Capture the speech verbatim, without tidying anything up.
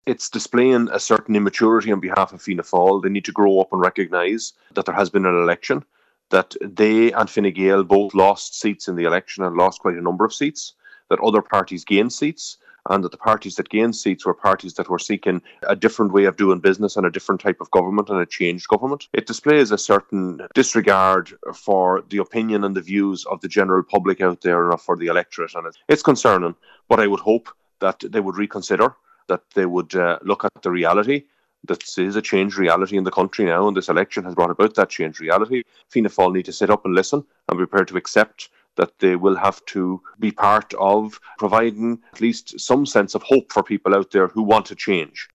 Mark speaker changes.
Speaker 1: It's displaying a certain immaturity on behalf of Fianna Fáil. They need to grow up and recognise that there has been an election, that they and Fine Gael both lost seats in the election and lost quite a number of seats, that other parties gained seats, and that the parties that gained seats were parties that were seeking a different way of doing business and a different type of government and a changed government. It displays a certain disregard for the opinion and the views of the general public out there and for the electorate, and it's concerning. But I would hope that they would reconsider, that they would uh, look at the reality. This is a changed reality in the country now, and this election has brought about that changed reality. Fianna Fáil need to sit up and listen and be prepared to accept that they will have to be part of providing at least some sense of hope for people out there who want to change.